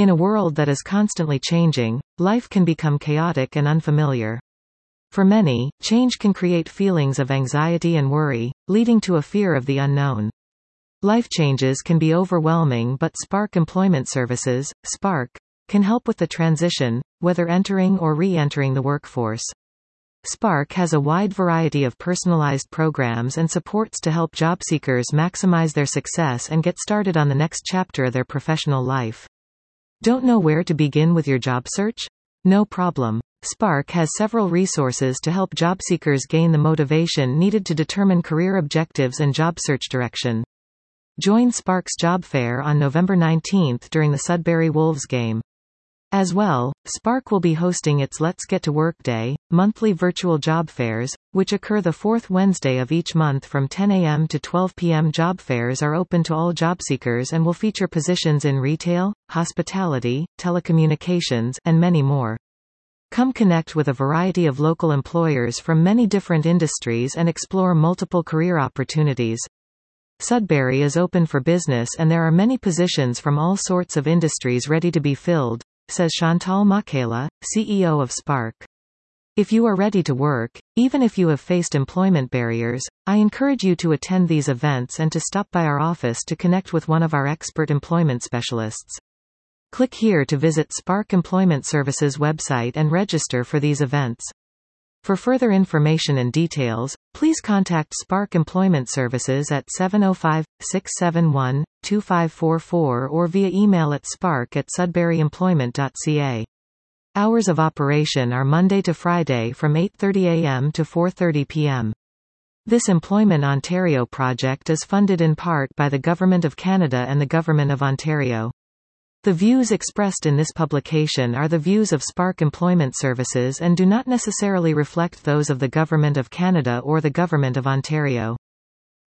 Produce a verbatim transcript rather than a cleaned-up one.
In a world that is constantly changing, life can become chaotic and unfamiliar. For many, change can create feelings of anxiety and worry, leading to a fear of the unknown. Life changes can be overwhelming, but Spark Employment Services, Spark, can help with the transition, whether entering or re-entering the workforce. Spark has a wide variety of personalized programs and supports to help job seekers maximize their success and get started on the next chapter of their professional life. Don't know where to begin with your job search? No problem. Spark has several resources to help job seekers gain the motivation needed to determine career objectives and job search direction. Join Spark's job fair on November nineteenth during the Sudbury Wolves game. As well, Spark will be hosting its Let's Get to Work Day, monthly virtual job fairs, which occur the fourth Wednesday of each month from ten a m to twelve p m Job fairs are open to all job seekers and will feature positions in retail, hospitality, telecommunications, and many more. Come connect with a variety of local employers from many different industries and explore multiple career opportunities. Sudbury is open for business and there are many positions from all sorts of industries ready to be filled, says Chantal Makela, C E O of Spark. If you are ready to work, even if you have faced employment barriers, I encourage you to attend these events and to stop by our office to connect with one of our expert employment specialists. Click here to visit Spark Employment Services website and register for these events. For further information and details, please contact Spark Employment Services at seven oh five, six seven one, two five four four or via email at spark at sudbury employment dot c a. Hours of operation are Monday to Friday from eight thirty a m to four thirty p m This Employment Ontario project is funded in part by the Government of Canada and the Government of Ontario. The views expressed in this publication are the views of Spark Employment Services and do not necessarily reflect those of the Government of Canada or the Government of Ontario.